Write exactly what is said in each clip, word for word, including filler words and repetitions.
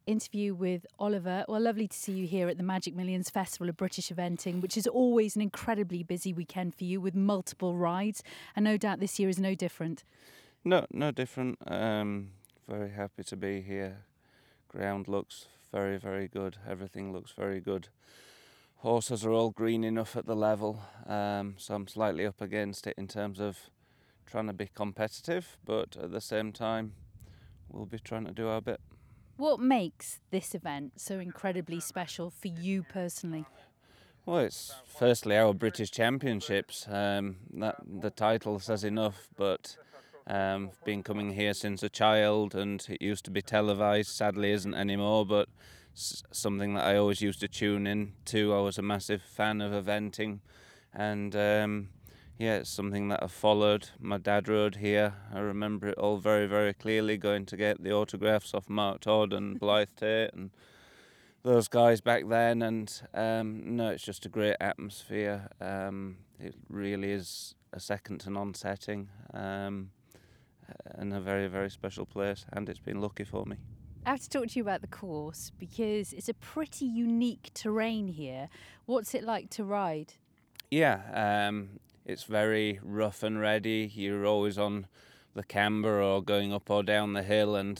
interview with Oliver. Well, lovely to see you here at the Magic Millions Festival of British Eventing, which is always an incredibly busy weekend for you with multiple rides. And no doubt this year is no different. No, no different. Um, very happy to be here. Ground looks very, very good. Everything looks very good. Horses are all green enough at the level, um, so I'm slightly up against it in terms of trying to be competitive, but at the same time, we'll be trying to do our bit. What makes this event so incredibly special for you personally? Well, it's firstly our British Championships. Um, that the title says enough, but um, been coming here since a child, and it used to be televised. Sadly, isn't anymore. But s- something that I always used to tune in to. I was a massive fan of eventing, and um, yeah, it's something that I've followed. My dad rode here. I remember it all very, very clearly. Going to get the autographs off Mark Todd and Blythe Tate and those guys back then, and um, no, it's just a great atmosphere. Um, it really is a second to none setting, um, and a very, very special place, and it's been lucky for me. I have to talk to you about the course because it's a pretty unique terrain here. What's it like to ride? Yeah, um, it's very rough and ready. You're always on the camber or going up or down the hill, and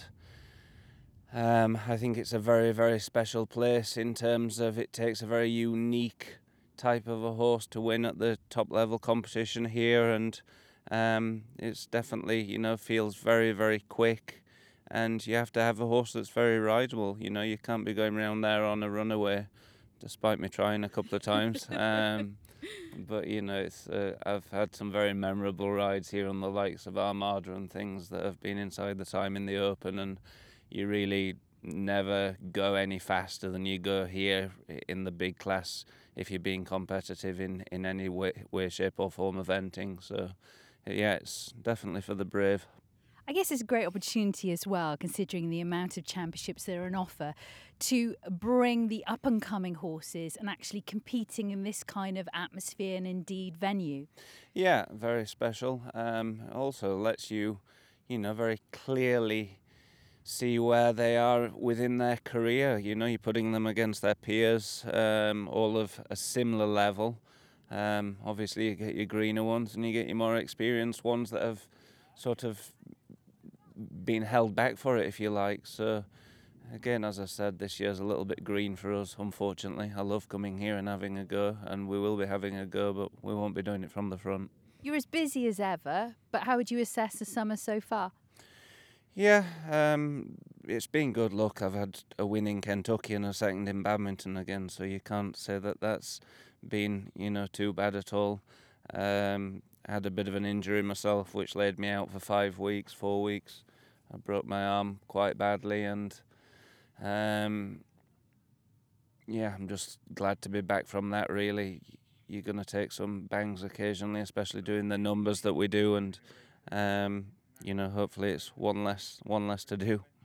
Um, I think it's a very, very special place in terms of it takes a very unique type of a horse to win at the top level competition here, and um, it's definitely, you know, feels very, very quick, and you have to have a horse that's very rideable. You know, you can't be going around there on a runaway, despite me trying a couple of times. Um, but you know, it's uh, I've had some very memorable rides here on the likes of Armada and things that have been inside the time in the Open, and you really never go any faster than you go here in the big class if you're being competitive in, in any way, way, shape or form of eventing. So, yeah, it's definitely for the brave. I guess it's a great opportunity as well, considering the amount of championships that are on offer, to bring the up-and-coming horses and actually competing in this kind of atmosphere and indeed venue. Yeah, very special. Um, also lets you, you know, very clearly see where they are within their career. You know, you're putting them against their peers, um, all of a similar level. Um, obviously, you get your greener ones and you get your more experienced ones that have sort of been held back for it, if you like. So, again, as I said, this year's a little bit green for us, unfortunately. I love coming here and having a go, and we will be having a go, but we won't be doing it from the front. You're as busy as ever, but how would you assess the summer so far? Yeah, um, it's been good luck. I've had a win in Kentucky and a second in badminton again, so you can't say that that's been, you know, too bad at all. Um, I had a bit of an injury myself, which laid me out for five weeks, four weeks. I broke my arm quite badly, and um, yeah, I'm just glad to be back from that. Really, you're gonna take some bangs occasionally, especially doing the numbers that we do, and um, you know, hopefully it's one less, one less to do.